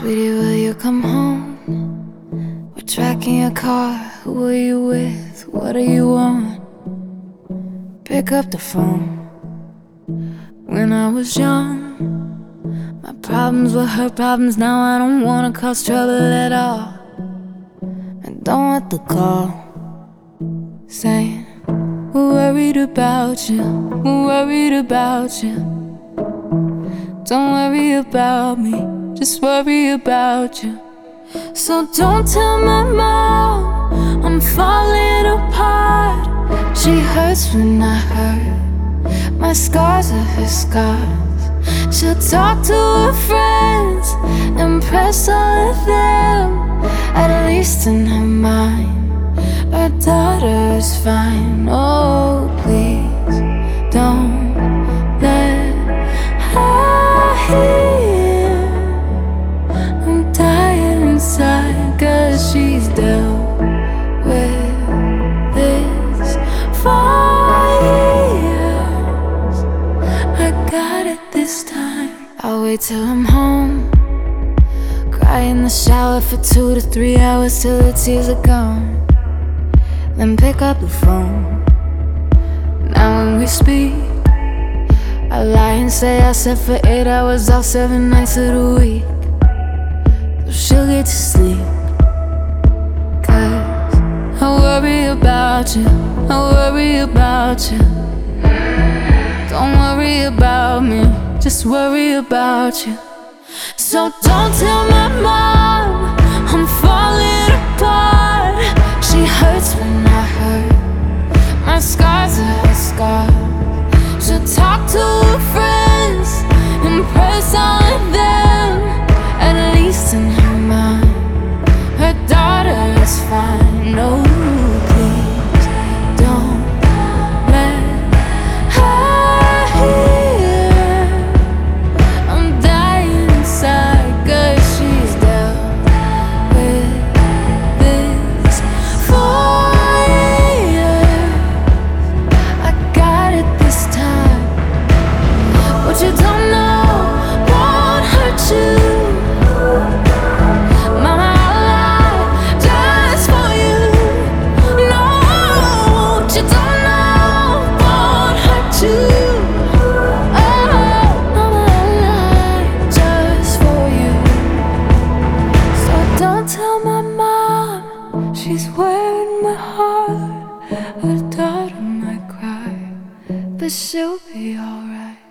Sweetie, will you come home? We're tracking your car. Who are you with? What do you want? Pick up the phone. When I was young, my problems were her problems. Now I don't wanna cause trouble at all. And don't want the call saying we're worried about you, we're worried about you. Don't worry about me, just worry about you. So don't tell my mom I'm falling apart. She hurts when I hurt, my scars are her scars. She'll talk to her friends, impress all of them. At least in her mind, her daughter is fine. Oh, please don't let her hear I'm dying inside, 'cause she's dealt with this for years. I got it this time. I'll wait till I'm home, cry in the shower for 2 to 3 hours till the tears are gone. Then pick up the phone. Now when we speak, I lie and say I slept for 8 hours off 7 nights of the week. So she'll get to sleep, 'cause I worry about you, I worry about you. Don't worry about me, just worry about you. So don't tell my mom I'm falling apart. She hurts when I hurt, my scars are her scars. She'll talk to her friends, impress all of them. At least in her mind, her daughter is fine. No, please don't let her hear I'm dying inside, 'cause she's dealt with this for years. I got it this time. What you don't know won't hurt you. Mama, I'll lie just for you. No, what you don't know won't hurt you. Oh, mama, I'll lie just for you. So don't tell my mom she's wearing my heart. Her daughter might cry, but she'll be alright.